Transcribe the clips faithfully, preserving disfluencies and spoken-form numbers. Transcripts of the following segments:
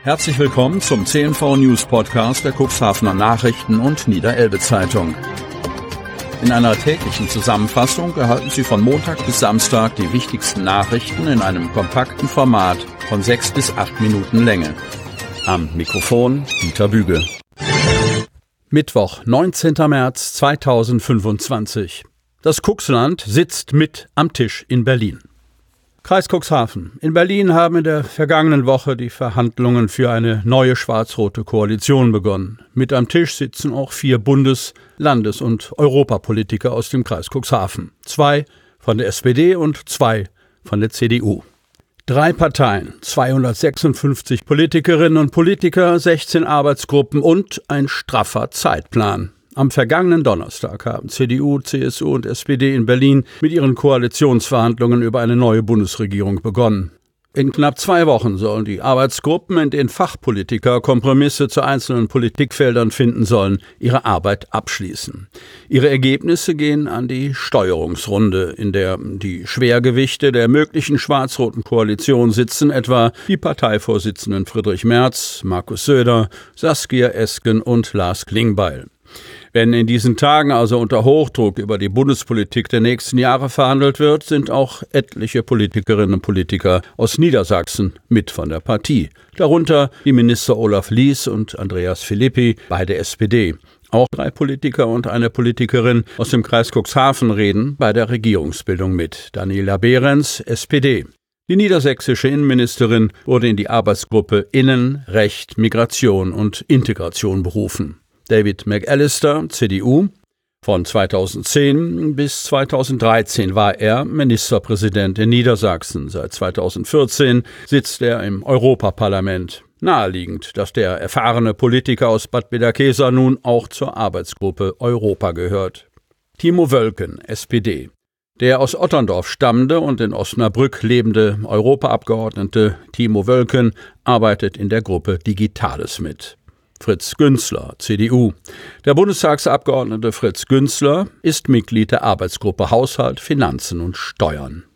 Herzlich willkommen zum C N V News Podcast der Cuxhavener Nachrichten und Niederelbe Zeitung. In einer täglichen Zusammenfassung erhalten Sie von Montag bis Samstag die wichtigsten Nachrichten in einem kompakten Format von sechs bis acht Minuten Länge. Am Mikrofon Dieter Büge. Mittwoch, neunzehnter März zweitausendfünfundzwanzig. Das Cuxland sitzt mit am Tisch in Berlin. Kreis Cuxhaven. In Berlin haben in der vergangenen Woche die Verhandlungen für eine neue schwarz-rote Koalition begonnen. Mit am Tisch sitzen auch vier Bundes-, Landes- und Europapolitiker aus dem Kreis Cuxhaven. Zwei von der S P D und zwei von der C D U. Drei Parteien, zweihundertsechsundfünfzig Politikerinnen und Politiker, sechzehn Arbeitsgruppen und ein straffer Zeitplan. Am vergangenen Donnerstag haben C D U, C S U und S P D in Berlin mit ihren Koalitionsverhandlungen über eine neue Bundesregierung begonnen. In knapp zwei Wochen sollen die Arbeitsgruppen, in denen Fachpolitiker Kompromisse zu einzelnen Politikfeldern finden sollen, ihre Arbeit abschließen. Ihre Ergebnisse gehen an die Steuerungsrunde, in der die Schwergewichte der möglichen schwarz-roten Koalition sitzen, etwa die Parteivorsitzenden Friedrich Merz, Markus Söder, Saskia Esken und Lars Klingbeil. Wenn in diesen Tagen also unter Hochdruck über die Bundespolitik der nächsten Jahre verhandelt wird, sind auch etliche Politikerinnen und Politiker aus Niedersachsen mit von der Partie. Darunter die Minister Olaf Lies und Andreas Philippi, beide S P D. Auch drei Politiker und eine Politikerin aus dem Kreis Cuxhaven reden bei der Regierungsbildung mit. Daniela Behrens, S P D. Die niedersächsische Innenministerin wurde in die Arbeitsgruppe Innen, Recht, Migration und Integration berufen. David McAllister, C D U. Von zweitausendzehn bis zweitausenddreizehn war er Ministerpräsident in Niedersachsen. Seit zweitausendvierzehn sitzt er im Europaparlament. Naheliegend, dass der erfahrene Politiker aus Bad Bederkesa nun auch zur Arbeitsgruppe Europa gehört. Timo Wölken, S P D. Der aus Otterndorf stammende und in Osnabrück lebende Europaabgeordnete Timo Wölken arbeitet in der Gruppe Digitales mit. Fritz Günzler, C D U. Der Bundestagsabgeordnete Fritz Günzler ist Mitglied der Arbeitsgruppe Haushalt, Finanzen und Steuern.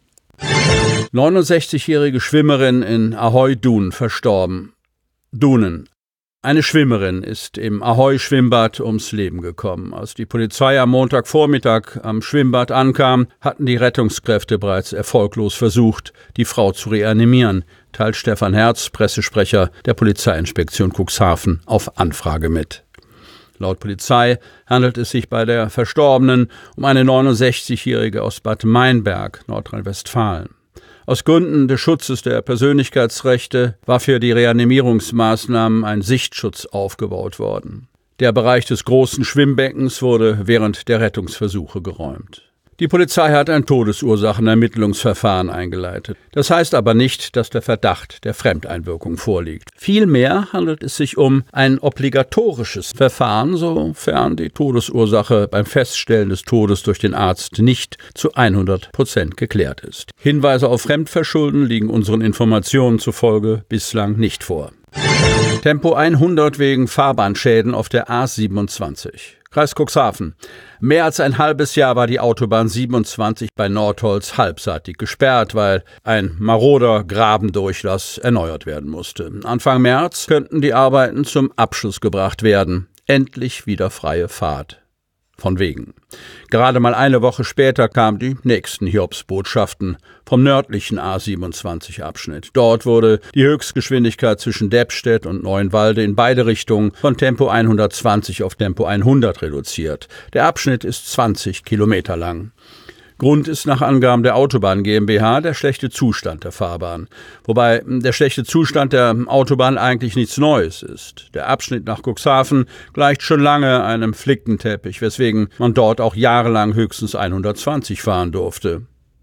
neunundsechzigjährige Schwimmerin in Ahoy-Duhn verstorben. Duhnen. Eine Schwimmerin ist im Ahoy-Schwimmbad ums Leben gekommen. Als die Polizei am Montagvormittag am Schwimmbad ankam, hatten die Rettungskräfte bereits erfolglos versucht, die Frau zu reanimieren, teilt Stefan Herz, Pressesprecher der Polizeiinspektion Cuxhaven, auf Anfrage mit. Laut Polizei handelt es sich bei der Verstorbenen um eine neunundsechzigjährige aus Bad Meinberg, Nordrhein-Westfalen. Aus Gründen des Schutzes der Persönlichkeitsrechte war für die Reanimierungsmaßnahmen ein Sichtschutz aufgebaut worden. Der Bereich des großen Schwimmbeckens wurde während der Rettungsversuche geräumt. Die Polizei hat ein Todesursachenermittlungsverfahren eingeleitet. Das heißt aber nicht, dass der Verdacht der Fremdeinwirkung vorliegt. Vielmehr handelt es sich um ein obligatorisches Verfahren, sofern die Todesursache beim Feststellen des Todes durch den Arzt nicht zu hundert Prozent geklärt ist. Hinweise auf Fremdverschulden liegen unseren Informationen zufolge bislang nicht vor. Tempo hundert wegen Fahrbahnschäden auf der A siebenundzwanzig. Kreis Cuxhaven. Mehr als ein halbes Jahr war die Autobahn siebenundzwanzig bei Nordholz halbseitig gesperrt, weil ein maroder Grabendurchlass erneuert werden musste. Anfang März könnten die Arbeiten zum Abschluss gebracht werden. Endlich wieder freie Fahrt. Von wegen. Gerade mal eine Woche später kamen die nächsten Hiobsbotschaften vom nördlichen A siebenundzwanzig-Abschnitt. Dort wurde die Höchstgeschwindigkeit zwischen Deppstedt und Neuenwalde in beide Richtungen von Tempo hundertzwanzig auf Tempo hundert reduziert. Der Abschnitt ist zwanzig Kilometer lang. Grund ist nach Angaben der Autobahn GmbH der schlechte Zustand der Fahrbahn. Wobei der schlechte Zustand der Autobahn eigentlich nichts Neues ist. Der Abschnitt nach Cuxhaven gleicht schon lange einem Flickenteppich, weswegen man dort auch jahrelang höchstens hundertzwanzig fahren durfte.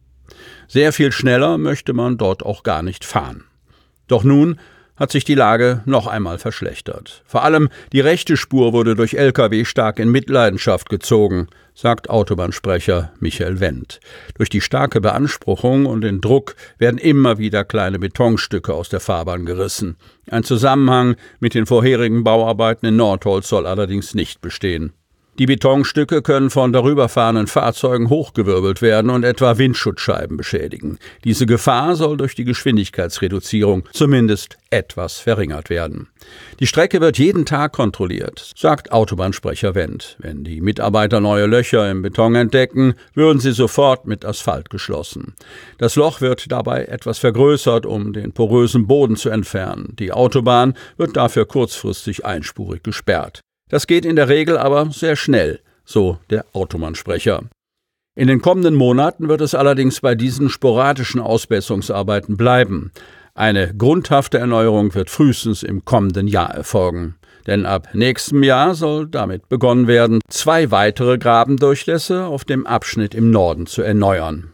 Sehr viel schneller möchte man dort auch gar nicht fahren. Doch nun hat sich die Lage noch einmal verschlechtert. Vor allem die rechte Spur wurde durch L K W stark in Mitleidenschaft gezogen, sagt Autobahnsprecher Michael Wendt. Durch die starke Beanspruchung und den Druck werden immer wieder kleine Betonstücke aus der Fahrbahn gerissen. Ein Zusammenhang mit den vorherigen Bauarbeiten in Nordholz soll allerdings nicht bestehen. Die Betonstücke können von darüberfahrenden Fahrzeugen hochgewirbelt werden und etwa Windschutzscheiben beschädigen. Diese Gefahr soll durch die Geschwindigkeitsreduzierung zumindest etwas verringert werden. Die Strecke wird jeden Tag kontrolliert, sagt Autobahnsprecher Wendt. Wenn die Mitarbeiter neue Löcher im Beton entdecken, würden sie sofort mit Asphalt geschlossen. Das Loch wird dabei etwas vergrößert, um den porösen Boden zu entfernen. Die Autobahn wird dafür kurzfristig einspurig gesperrt. Das geht in der Regel aber sehr schnell, so der Autobahnsprecher. In den kommenden Monaten wird es allerdings bei diesen sporadischen Ausbesserungsarbeiten bleiben. Eine grundhafte Erneuerung wird frühestens im kommenden Jahr erfolgen. Denn ab nächstem Jahr soll damit begonnen werden, zwei weitere Grabendurchlässe auf dem Abschnitt im Norden zu erneuern.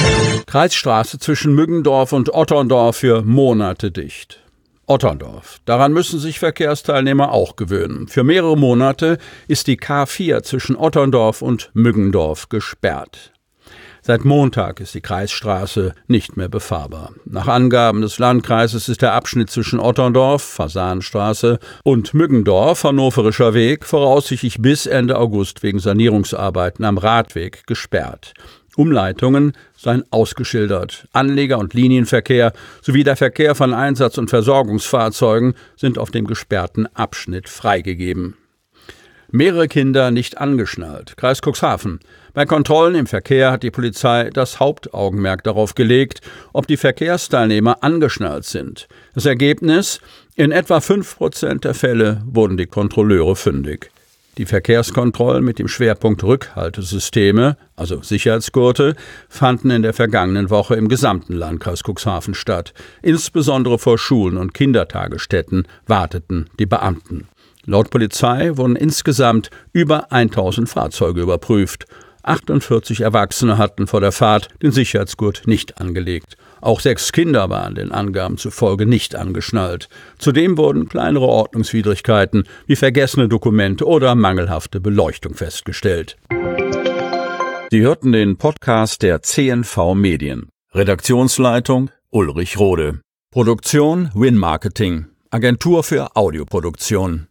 Kreisstraße zwischen Müggendorf und Otterndorf für Monate dicht. Otterndorf. Daran müssen sich Verkehrsteilnehmer auch gewöhnen. Für mehrere Monate ist die K vier zwischen Otterndorf und Müggendorf gesperrt. Seit Montag ist die Kreisstraße nicht mehr befahrbar. Nach Angaben des Landkreises ist der Abschnitt zwischen Otterndorf, Fasanstraße und Müggendorf, Hannoverischer Weg, voraussichtlich bis Ende August wegen Sanierungsarbeiten am Radweg gesperrt. Umleitungen seien ausgeschildert. Anleger- und Linienverkehr sowie der Verkehr von Einsatz- und Versorgungsfahrzeugen sind auf dem gesperrten Abschnitt freigegeben. Mehrere Kinder nicht angeschnallt. Kreis Cuxhaven. Bei Kontrollen im Verkehr hat die Polizei das Hauptaugenmerk darauf gelegt, ob die Verkehrsteilnehmer angeschnallt sind. Das Ergebnis: in etwa fünf Prozent der Fälle wurden die Kontrolleure fündig. Die Verkehrskontrollen mit dem Schwerpunkt Rückhaltesysteme, also Sicherheitsgurte, fanden in der vergangenen Woche im gesamten Landkreis Cuxhaven statt. Insbesondere vor Schulen und Kindertagesstätten warteten die Beamten. Laut Polizei wurden insgesamt über tausend Fahrzeuge überprüft. achtundvierzig Erwachsene hatten vor der Fahrt den Sicherheitsgurt nicht angelegt. Auch sechs Kinder waren den Angaben zufolge nicht angeschnallt. Zudem wurden kleinere Ordnungswidrigkeiten wie vergessene Dokumente oder mangelhafte Beleuchtung festgestellt. Sie hörten den Podcast der C N V Medien. Redaktionsleitung Ulrich Rode. Produktion Win Marketing, Agentur für Audioproduktion.